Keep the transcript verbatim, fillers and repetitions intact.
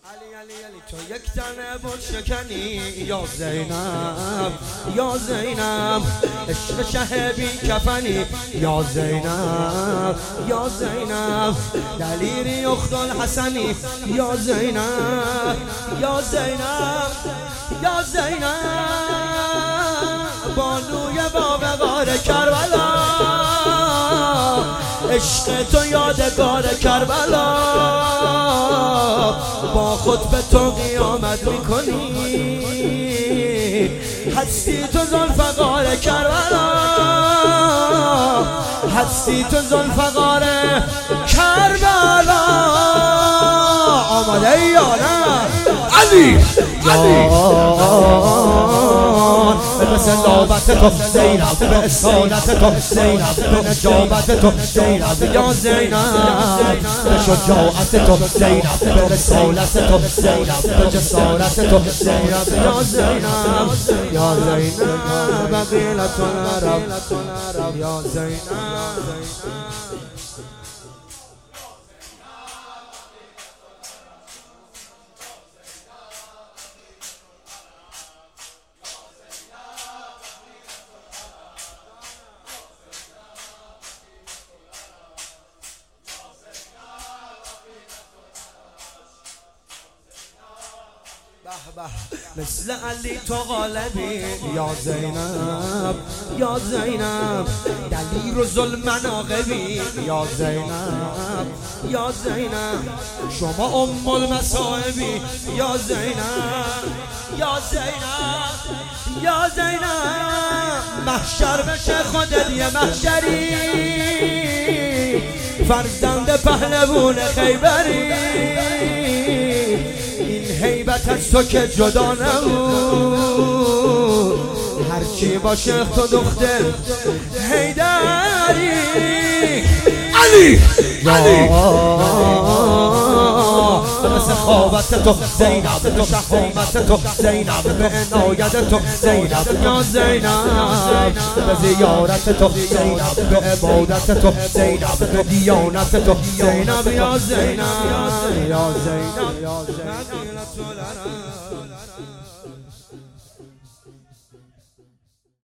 علی علی علی تو یک تنه بود شکنی یا زینب یا زینب عشق شه بی کفنی یا زینب یا زینب دلیری اخت الحسنی یا زینب یا زینب یا زینب بانوی باوقار کربلا عشق تو یادگار کربلا با خود به تو قیامت میکنی هستی تو ذوالفقار کربلا هستی تو ذوالفقار کربلا آماده یا نه علی علی به سلابت تو زینب به اصالت تو زینب به نجابت تو زینب یا زینب به شجاعت تو زینب به رسالت تو زینب به جسارت تو زینب یا زینب یا زینب بقیلت العرب یا زینب مثل علی تو غالبی یا زینب یا زینب دلیر و ظلم مناقبی یا زینب یا زینب شما ام المصائبی یا زینب یا زینب یا زینب محشر بشه خودت یه محشری فرزند پهلوون خیبری هیبت از تو که جدا نمون هرچی باشه تو دختر حیدری علی علی به سخاوت تو زینب به شهامت تو زینب به عنایت تو زینب یا زینب به زیارت تو زینب به عبادت تو زینب به دیانت تو زینب یا زینب یا زینب یا زینب